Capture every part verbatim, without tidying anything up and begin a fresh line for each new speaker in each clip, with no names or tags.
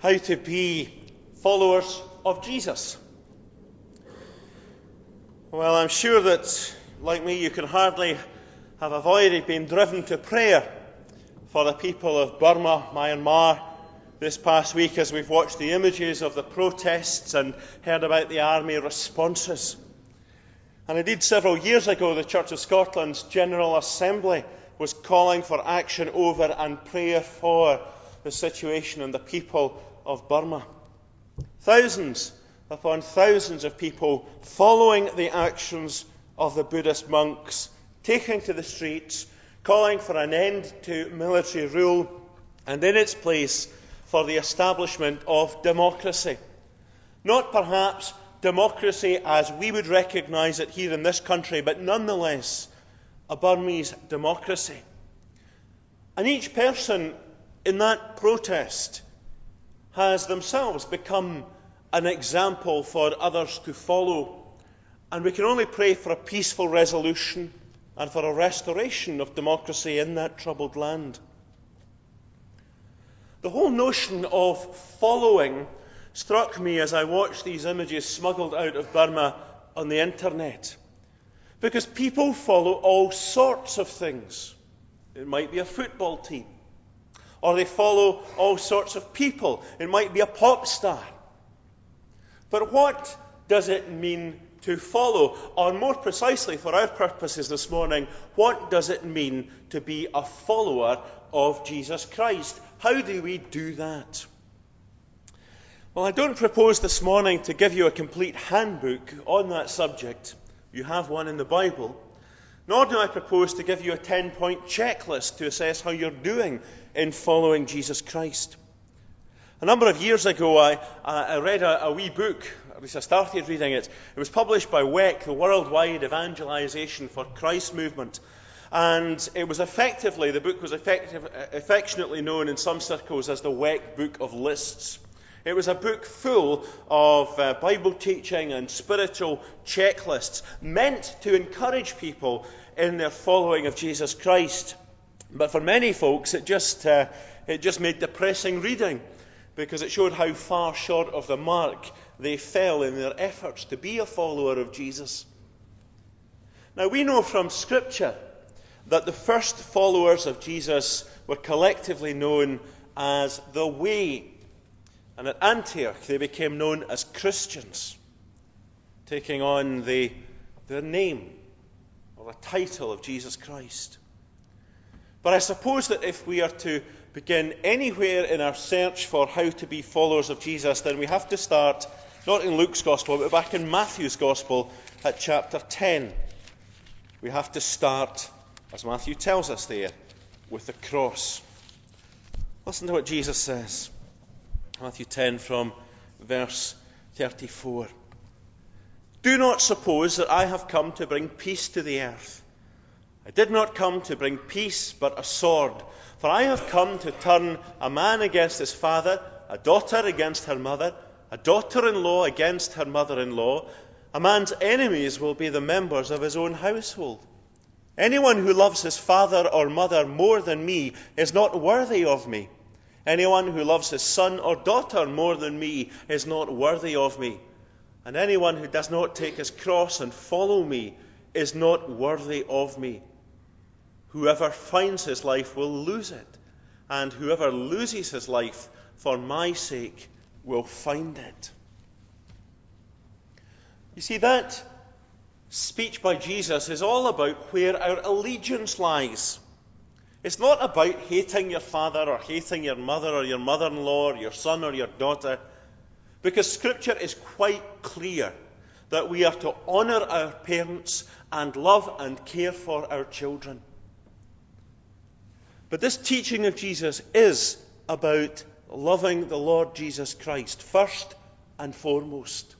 how to be followers of Jesus. Well, I'm sure that, like me, you can hardly have avoided being driven to prayer for the people of Burma, Myanmar, this past week as we've watched the images of the protests and heard about the army responses. And indeed, several years ago, the Church of Scotland's General Assembly was calling for action over and prayer for the situation and the people of Burma. Thousands upon thousands of people following the actions of the Buddhist monks, taking to the streets, calling for an end to military rule, and in its place for the establishment of democracy. Not perhaps democracy as we would recognise it here in this country, but nonetheless a Burmese democracy. And each person in that protest has themselves become an example for others to follow. And we can only pray for a peaceful resolution and for a restoration of democracy in that troubled land. The whole notion of following struck me as I watched these images smuggled out of Burma on the internet. Because people follow all sorts of things. It might be a football team. Or they follow all sorts of people. It might be a pop star. But what does it mean to follow? Or more precisely, for our purposes this morning, what does it mean to be a follower of Jesus Christ? How do we do that? Well, I don't propose this morning to give you a complete handbook on that subject. You have one in the Bible. Nor do I propose to give you a ten-point checklist to assess how you're doing in following Jesus Christ. A number of years ago, I, I read a, a wee book, at least I started reading it. It was published by W E C, the Worldwide Evangelization for Christ Movement. And it was effectively, the book was effective, affectionately known in some circles as the W E C Book of Lists. It was a book full of uh, Bible teaching and spiritual checklists meant to encourage people in their following of Jesus Christ. But for many folks, it just, uh, it just made depressing reading because it showed how far short of the mark they fell in their efforts to be a follower of Jesus. Now, we know from Scripture that the first followers of Jesus were collectively known as the Way. And at Antioch, they became known as Christians, taking on the, their name or the title of Jesus Christ. But I suppose that if we are to begin anywhere in our search for how to be followers of Jesus, then we have to start not in Luke's Gospel, but back in Matthew's Gospel at chapter ten. We have to start, as Matthew tells us there, with the cross. Listen to what Jesus says. Matthew ten from verse thirty-four. Do not suppose that I have come to bring peace to the earth. I did not come to bring peace, but a sword. For I have come to turn a man against his father, a daughter against her mother, a daughter-in-law against her mother-in-law. A man's enemies will be the members of his own household. Anyone who loves his father or mother more than me is not worthy of me. Anyone who loves his son or daughter more than me is not worthy of me. And anyone who does not take his cross and follow me is not worthy of me. Whoever finds his life will lose it, and whoever loses his life for my sake will find it. You see, that speech by Jesus is all about where our allegiance lies. It's not about hating your father or hating your mother or your mother-in-law or your son or your daughter, because Scripture is quite clear that we are to honour our parents and love and care for our children. But this teaching of Jesus is about loving the Lord Jesus Christ first and foremost.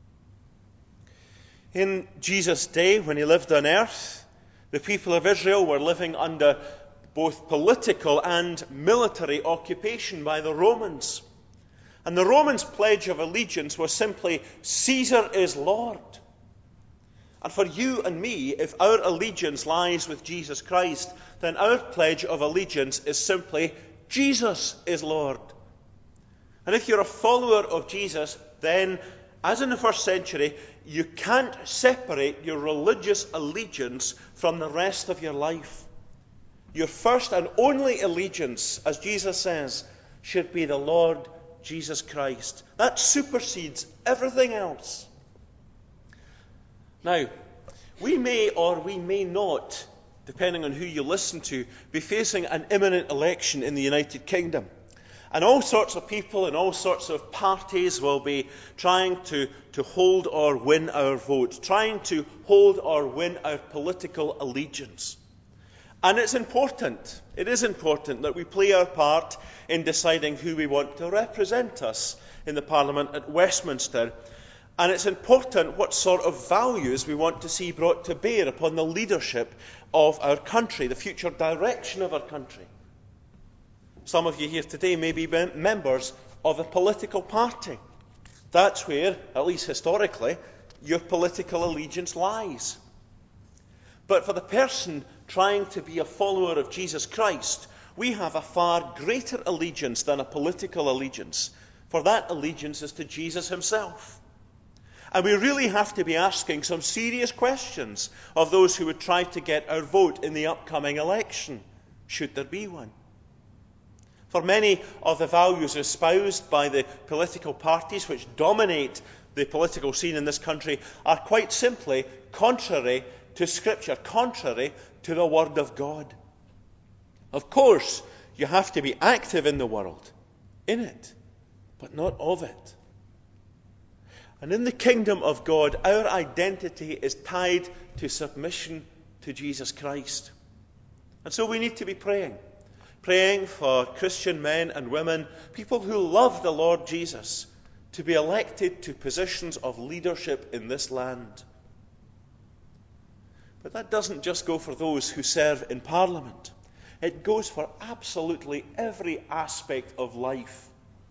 In Jesus' day, when he lived on earth, the people of Israel were living under both political and military occupation by the Romans. And the Romans' pledge of allegiance was simply, Caesar is Lord. And for you and me, if our allegiance lies with Jesus Christ, then our pledge of allegiance is simply, Jesus is Lord. And if you're a follower of Jesus, then, as in the first century, you can't separate your religious allegiance from the rest of your life. Your first and only allegiance, as Jesus says, should be the Lord Jesus Christ. That supersedes everything else. Now, we may or we may not, depending on who you listen to, be facing an imminent election in the United Kingdom. And all sorts of people and all sorts of parties will be trying to, to hold or win our vote, trying to hold or win our political allegiance. And it's important, it is important that we play our part in deciding who we want to represent us in the Parliament at Westminster. And it's important what sort of values we want to see brought to bear upon the leadership of our country, the future direction of our country. Some of you here today may be members of a political party. That's where, at least historically, your political allegiance lies. But for the person trying to be a follower of Jesus Christ, we have a far greater allegiance than a political allegiance. For that allegiance is to Jesus himself. And we really have to be asking some serious questions of those who would try to get our vote in the upcoming election, should there be one. For many of the values espoused by the political parties which dominate the political scene in this country are quite simply contrary to Scripture, contrary to the Word of God. Of course, you have to be active in the world, in it, but not of it. And in the kingdom of God, our identity is tied to submission to Jesus Christ. And so we need to be praying. Praying for Christian men and women, people who love the Lord Jesus, to be elected to positions of leadership in this land. But that doesn't just go for those who serve in Parliament. It goes for absolutely every aspect of life.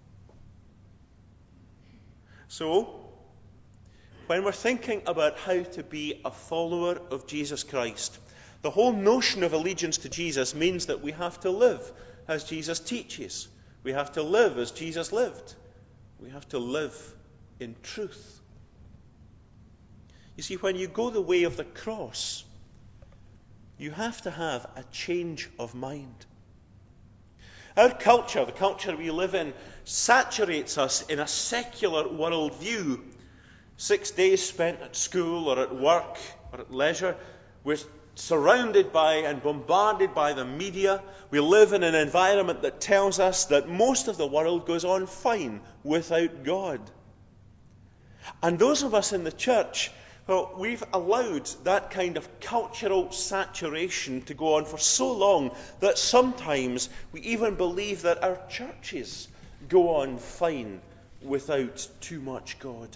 So, when we're thinking about how to be a follower of Jesus Christ, the whole notion of allegiance to Jesus means that we have to live as Jesus teaches. We have to live as Jesus lived. We have to live in truth. You see, when you go the way of the cross, you have to have a change of mind. Our culture, the culture we live in, saturates us in a secular worldview. Six days spent at school or at work or at leisure, we're surrounded by and bombarded by the media. We live in an environment that tells us that most of the world goes on fine without God. And those of us in the church, well, we've allowed that kind of cultural saturation to go on for so long that sometimes we even believe that our churches go on fine without too much God.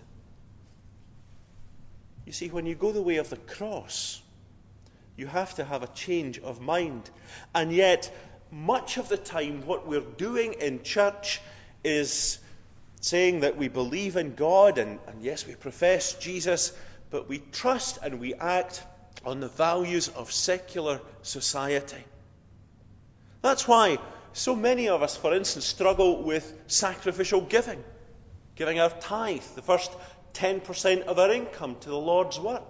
You see, when you go the way of the cross, you have to have a change of mind. And yet, much of the time, what we're doing in church is saying that we believe in God, and, and yes, we profess Jesus, but we trust and we act on the values of secular society. That's why so many of us, for instance, struggle with sacrificial giving, giving our tithe, the first ten percent of our income to the Lord's work.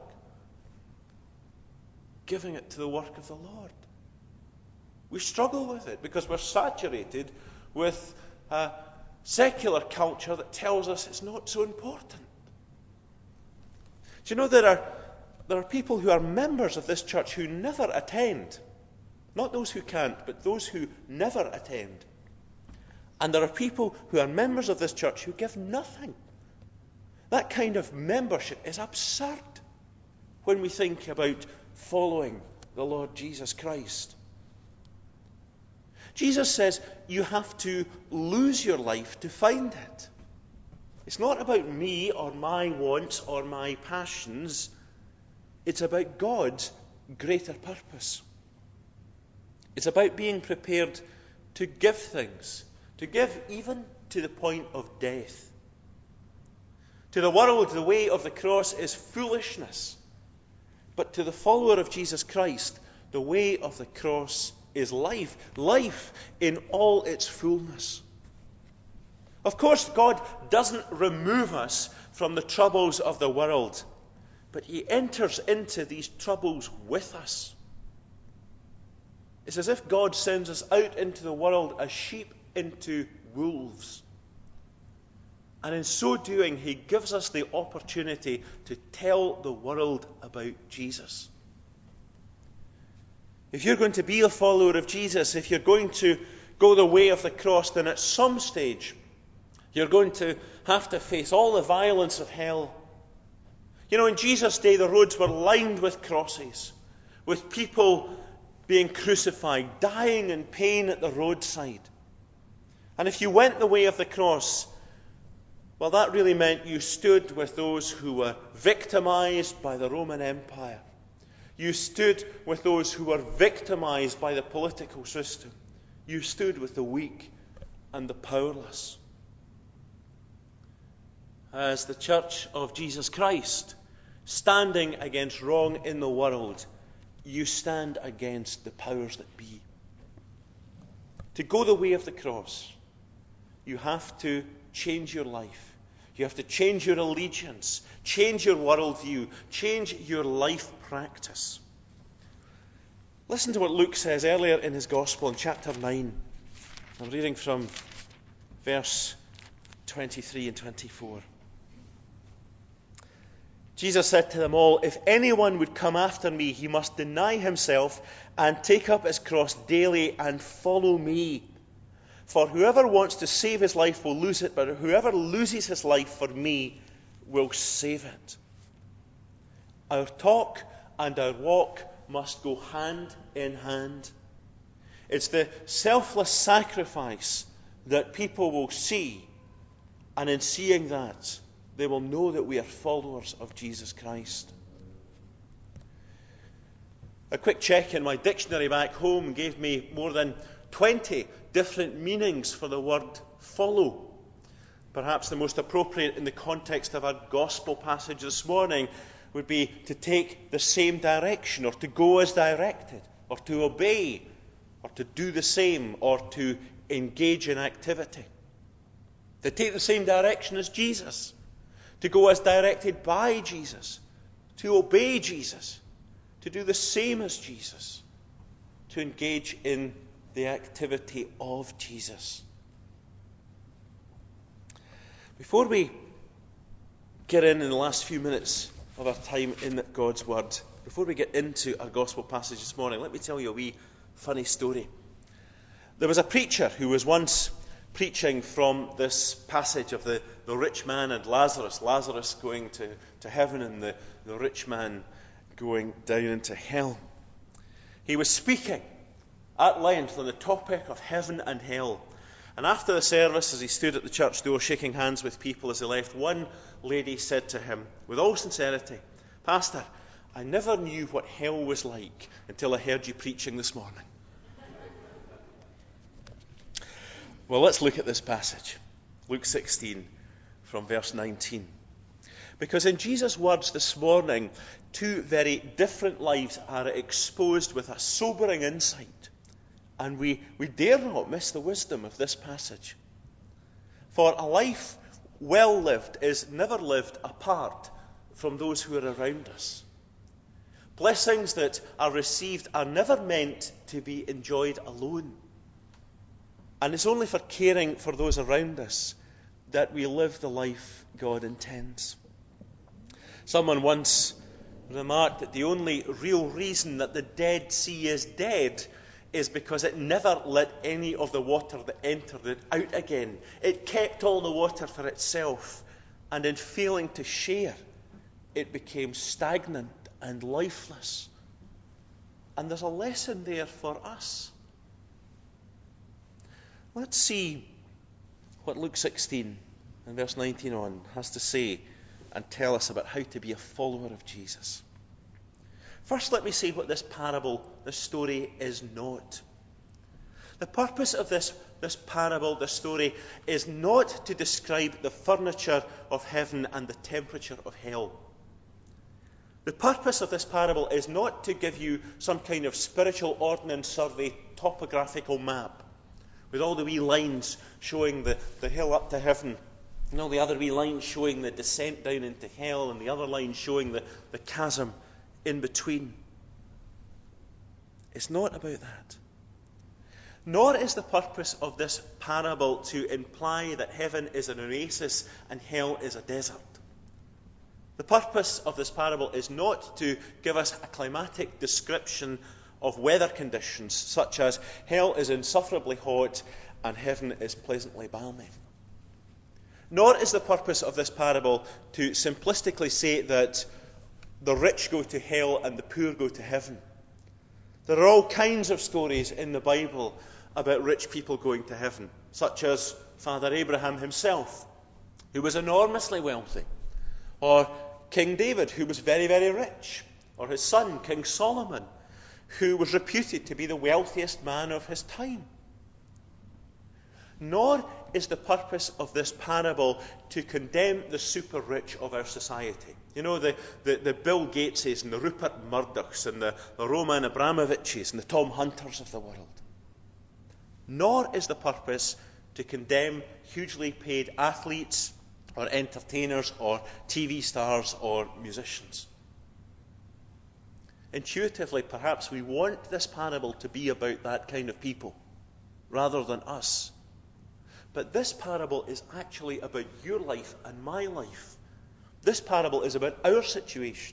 Giving it to the work of the Lord. We struggle with it because we're saturated with a secular culture that tells us it's not so important. Do you know there are, there are people who are members of this church who never attend? Not those who can't, but those who never attend. And there are people who are members of this church who give nothing. That kind of membership is absurd when we think about following the Lord Jesus Christ. Jesus says you have to lose your life to find it. It's not about me or my wants or my passions. It's about God's greater purpose. It's about being prepared to give things, to give even to the point of death. To the world, the way of the cross is foolishness. But to the follower of Jesus Christ, the way of the cross is life. Life in all its fullness. Of course, God doesn't remove us from the troubles of the world, but he enters into these troubles with us. It's as if God sends us out into the world as sheep into wolves. And in so doing, he gives us the opportunity to tell the world about Jesus. If you're going to be a follower of Jesus, if you're going to go the way of the cross, then at some stage you're going to have to face all the violence of hell. You know, in Jesus' day, the roads were lined with crosses, with people being crucified, dying in pain at the roadside. And if you went the way of the cross, well, that really meant you stood with those who were victimized by the Roman Empire. You stood with those who were victimized by the political system. You stood with the weak and the powerless. As the Church of Jesus Christ, standing against wrong in the world, you stand against the powers that be. To go the way of the cross, you have to change your life. You have to change your allegiance, change your worldview, change your life practice. Listen to what Luke says earlier in his Gospel in chapter nine. I'm reading from verse twenty-three and twenty-four. Jesus said to them all, "If anyone would come after me, he must deny himself and take up his cross daily and follow me. For whoever wants to save his life will lose it, but whoever loses his life for me will save it." Our talk and our walk must go hand in hand. It's the selfless sacrifice that people will see, and in seeing that, they will know that we are followers of Jesus Christ. A quick check in my dictionary back home gave me more than twenty different meanings for the word follow. Perhaps the most appropriate in the context of our gospel passage this morning would be to take the same direction, or to go as directed, or to obey, or to do the same, or to engage in activity. To take the same direction as Jesus, to go as directed by Jesus, to obey Jesus, to do the same as Jesus, to engage in the activity of Jesus. Before we get in in the last few minutes of our time in God's Word, before we get into our Gospel passage this morning, let me tell you a wee funny story. There was a preacher who was once preaching from this passage of the, the rich man and Lazarus, Lazarus going to, to heaven and the, the rich man going down into hell. He was speaking at length on the topic of heaven and hell. And after the service, as he stood at the church door shaking hands with people as they left, one lady said to him, with all sincerity, "Pastor, I never knew what hell was like until I heard you preaching this morning." Well, let's look at this passage, Luke sixteen, from verse nineteen. Because in Jesus' words this morning, two very different lives are exposed with a sobering insight. And we, we dare not miss the wisdom of this passage. For a life well lived is never lived apart from those who are around us. Blessings that are received are never meant to be enjoyed alone. And it's only for caring for those around us that we live the life God intends. Someone once remarked that the only real reason that the Dead Sea is dead is because it never let any of the water that entered it out again. It kept all the water for itself, and in failing to share, it became stagnant and lifeless. And there's a lesson there for us. Let's see what Luke sixteen and verse nineteen on has to say and tell us about how to be a follower of Jesus. First, let me say what this parable, this story, is not. The purpose of this, this parable, this story, is not to describe the furniture of heaven and the temperature of hell. The purpose of this parable is not to give you some kind of spiritual ordnance survey topographical map with all the wee lines showing the, the hill up to heaven, and all the other wee lines showing the descent down into hell, and the other lines showing the, the chasm in between. It's not about that. Nor is the purpose of this parable to imply that heaven is an oasis and hell is a desert. The purpose of this parable is not to give us a climatic description of weather conditions, such as hell is insufferably hot and heaven is pleasantly balmy. Nor is the purpose of this parable to simplistically say that the rich go to hell and the poor go to heaven. There are all kinds of stories in the Bible about rich people going to heaven, such as Father Abraham himself, who was enormously wealthy, or King David, who was very, very rich, or his son, King Solomon, who was reputed to be the wealthiest man of his time. Nor is the purpose of this parable to condemn the super rich of our society. You know, the, the, the Bill Gateses and the Rupert Murdochs and the, the Roman Abramoviches and the Tom Hunters of the world. Nor is the purpose to condemn hugely paid athletes or entertainers or T V stars or musicians. Intuitively, perhaps we want this parable to be about that kind of people rather than us. But this parable is actually about your life and my life. This parable is about our situation.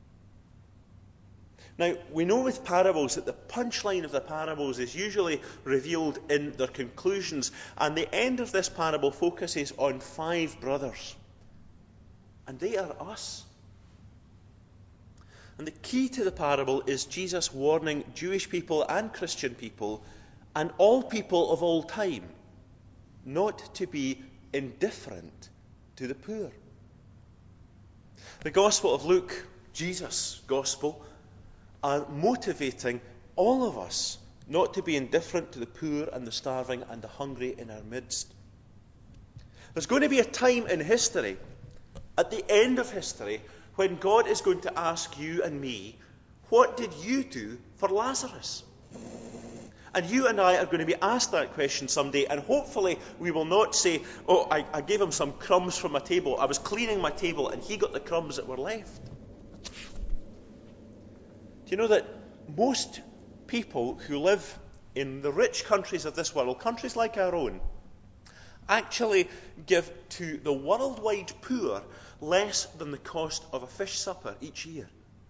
Now, we know with parables that the punchline of the parables is usually revealed in their conclusions, and the end of this parable focuses on five brothers. And they are us. And the key to the parable is Jesus warning Jewish people and Christian people, and all people of all time, not to be indifferent to the poor. The Gospel of Luke, Jesus' Gospel, are motivating all of us not to be indifferent to the poor and the starving and the hungry in our midst. There's going to be a time in history, at the end of history, when God is going to ask you and me, what did you do for Lazarus? And you and I are going to be asked that question someday, and hopefully we will not say, oh, I, I gave him some crumbs from my table. I was cleaning my table and he got the crumbs that were left. Do you know that most people who live in the rich countries of this world, countries like our own, actually give to the worldwide poor less than the cost of a fish supper each year?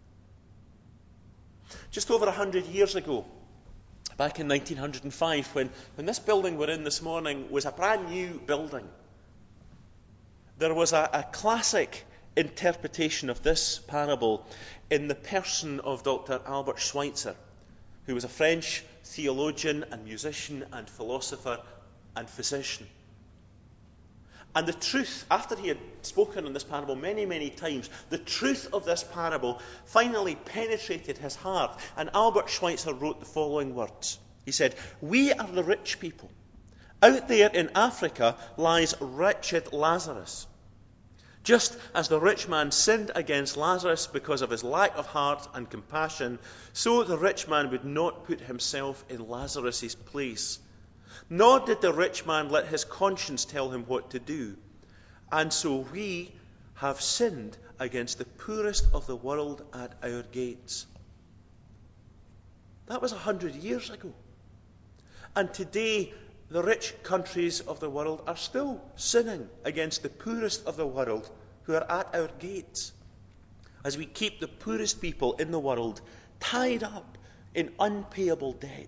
Just over a hundred years ago, back in nineteen oh five, when, when this building we're in this morning was a brand new building, there was a, a classic interpretation of this parable in the person of Doctor Albert Schweitzer, who was a French theologian and musician and philosopher and physician. And the truth, after he had spoken on this parable many, many times, the truth of this parable finally penetrated his heart. And Albert Schweitzer wrote the following words. He said, "We are the rich people. Out there in Africa lies wretched Lazarus. Just as the rich man sinned against Lazarus because of his lack of heart and compassion, so the rich man would not put himself in Lazarus' place. Nor did the rich man let his conscience tell him what to do. And so we have sinned against the poorest of the world at our gates." That was a hundred years ago. And today, the rich countries of the world are still sinning against the poorest of the world who are at our gates, as we keep the poorest people in the world tied up in unpayable debt.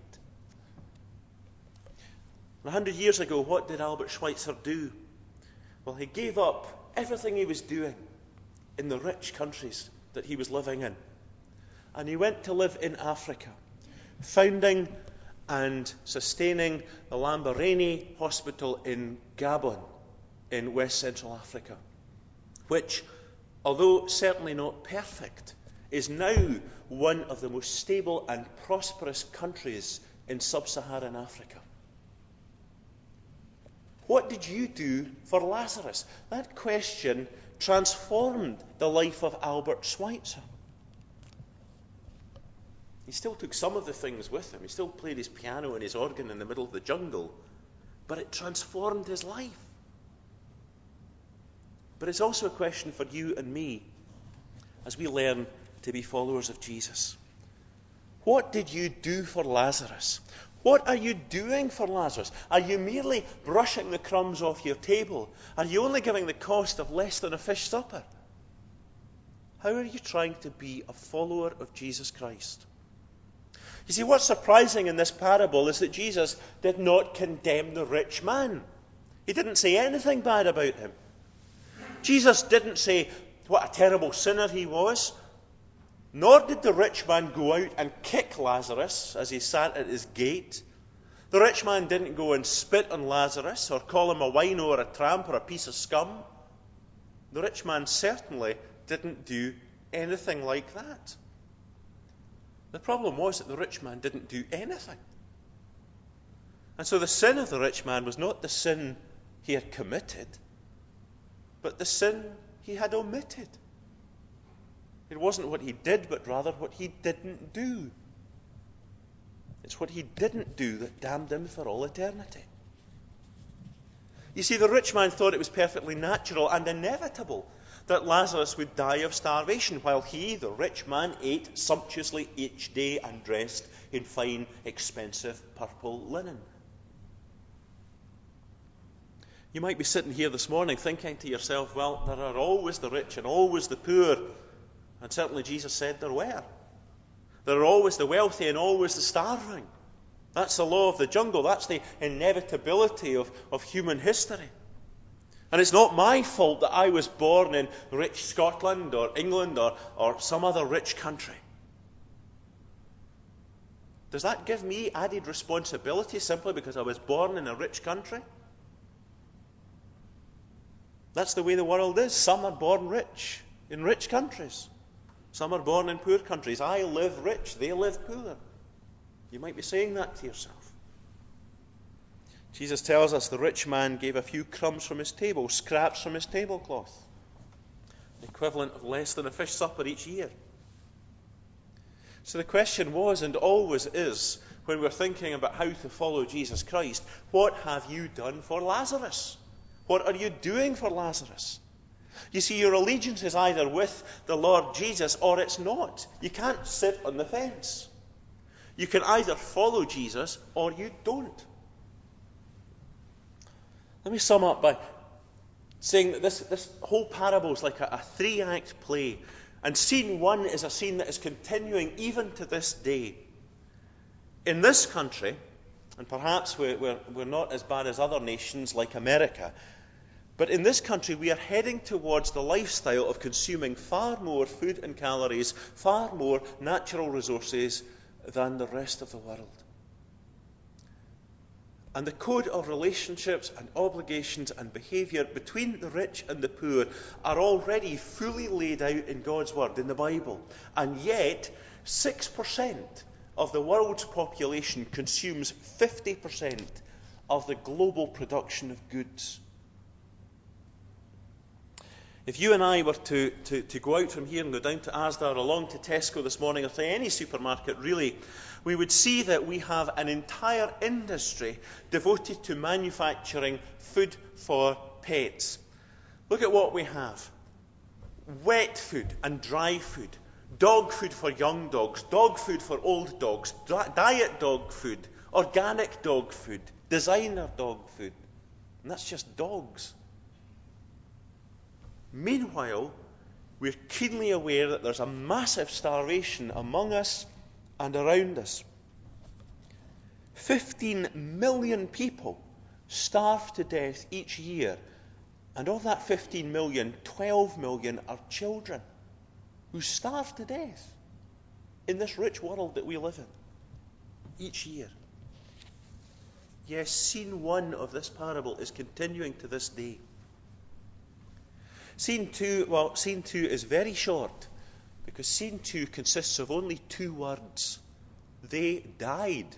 A hundred years ago, what did Albert Schweitzer do? Well, he gave up everything he was doing in the rich countries that he was living in, and he went to live in Africa, founding and sustaining the Lamborghini Hospital in Gabon, in West Central Africa, which, although certainly not perfect, is now one of the most stable and prosperous countries in sub-Saharan Africa. What did you do for Lazarus? That question transformed the life of Albert Schweitzer. He still took some of the things with him. He still played his piano and his organ in the middle of the jungle. but it transformed his life. But it's also a question for you and me as we learn to be followers of Jesus. What did you do for Lazarus? What are you doing for Lazarus? Are you merely brushing the crumbs off your table? Are you only giving the cost of less than a fish supper? How are you trying to be a follower of Jesus Christ? You see, what's surprising in this parable is that Jesus did not condemn the rich man. He didn't say anything bad about him. Jesus didn't say what a terrible sinner he was. Nor did the rich man go out and kick Lazarus as he sat at his gate. The rich man didn't go and spit on Lazarus or call him a wino or a tramp or a piece of scum. The rich man certainly didn't do anything like that. The problem was that the rich man didn't do anything. And so the sin of the rich man was not the sin he had committed, but the sin he had omitted. It wasn't what he did, but rather what he didn't do. It's what he didn't do that damned him for all eternity. You see, the rich man thought it was perfectly natural and inevitable that Lazarus would die of starvation, while he, the rich man, ate sumptuously each day and dressed in fine, expensive purple linen. You might be sitting here this morning thinking to yourself, well, there are always the rich and always the poor. And certainly Jesus said there were. There are always the wealthy and always the starving. That's the law of the jungle. That's the inevitability of, of human history. And it's not my fault that I was born in rich Scotland or England or, or some other rich country. Does that give me added responsibility simply because I was born in a rich country? That's the way the world is. Some are born rich in rich countries. Some are born in poor countries. I live rich, they live poor. You might be saying that to yourself. Jesus tells us the rich man gave a few crumbs from his table, scraps from his tablecloth, the equivalent of less than a fish supper each year. So the question was and always is, when we're thinking about how to follow Jesus Christ, what have you done for Lazarus? What are you doing for Lazarus? You see, your allegiance is either with the Lord Jesus or it's not. You can't sit on the fence. You can either follow Jesus or you don't. Let me sum up by saying that this, this whole parable is like a, a three-act play. And scene one is a scene that is continuing even to this day. In this country, and perhaps we're, we're, we're not as bad as other nations like America, but in this country, we are heading towards the lifestyle of consuming far more food and calories, far more natural resources than the rest of the world. And the code of relationships and obligations and behaviour between the rich and the poor are already fully laid out in God's Word, in the Bible. And yet, six percent of the world's population consumes fifty percent of the global production of goods. If you and I were to, to, to go out from here and go down to Asda or along to Tesco this morning or to any supermarket really, we would see that we have an entire industry devoted to manufacturing food for pets. Look at what we have. Wet food and dry food. Dog food for young dogs. Dog food for old dogs. Diet dog food. Organic dog food. Designer dog food. And that's just dogs. Meanwhile, we're keenly aware that there's a massive starvation among us and around us. fifteen million people starve to death each year. And of that fifteen million, twelve million are children who starve to death in this rich world that we live in each year. Yes, scene one of this parable is continuing to this day. Scene two, well, scene two is very short because scene two consists of only two words. They died.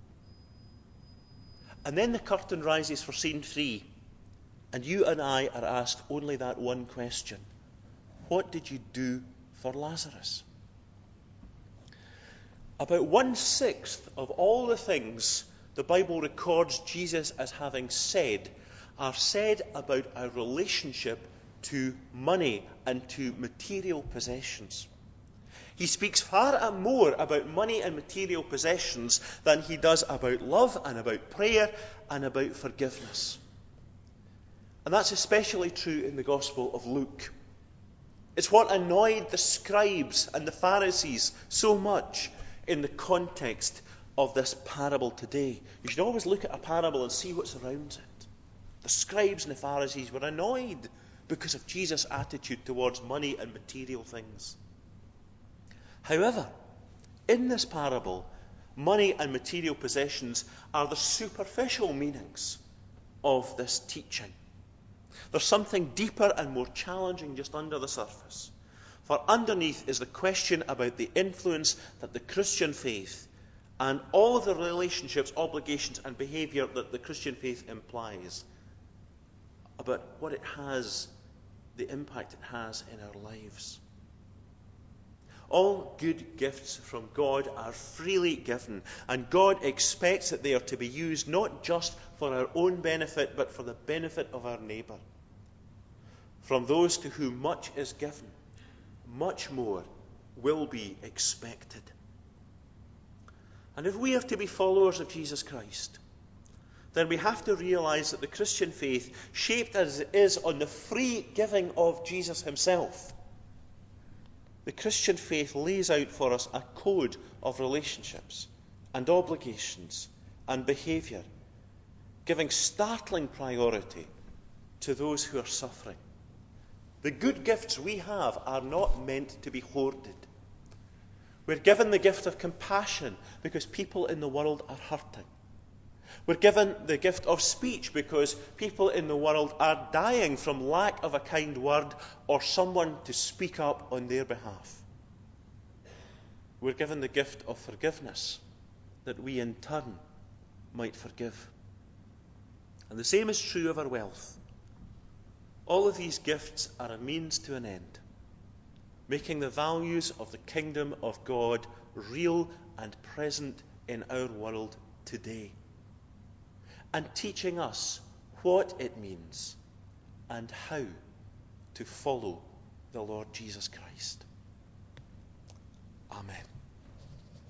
And then the curtain rises for scene three, and you and I are asked only that one question. What did you do for Lazarus? About one-sixth of all the things the Bible records Jesus as having said are said about our relationship to money and to material possessions. He speaks far more about money and material possessions than he does about love and about prayer and about forgiveness. And that's especially true in the Gospel of Luke. It's what annoyed the scribes and the Pharisees so much in the context of this parable today. You should always look at a parable and see what's around it. The scribes and the Pharisees were annoyed because of Jesus' attitude towards money and material things. However, in this parable, money and material possessions are the superficial meanings of this teaching. There's something deeper and more challenging just under the surface. For underneath is the question about the influence that the Christian faith and all of the relationships, obligations and behaviour that the Christian faith implies, about what it has, the impact it has in our lives. All good gifts from God are freely given, and God expects that they are to be used not just for our own benefit, but for the benefit of our neighbour. From those to whom much is given, much more will be expected. And if we are to be followers of Jesus Christ, then we have to realise that the Christian faith, shaped as it is on the free giving of Jesus himself, the Christian faith lays out for us a code of relationships and obligations and behaviour, giving startling priority to those who are suffering. The good gifts we have are not meant to be hoarded. We're given the gift of compassion because people in the world are hurting. We're given the gift of speech because people in the world are dying from lack of a kind word or someone to speak up on their behalf. We're given the gift of forgiveness that we in turn might forgive. And the same is true of our wealth. All of these gifts are a means to an end, making the values of the kingdom of God real and present in our world today, and teaching us what it means and how to follow the Lord Jesus Christ. Amen.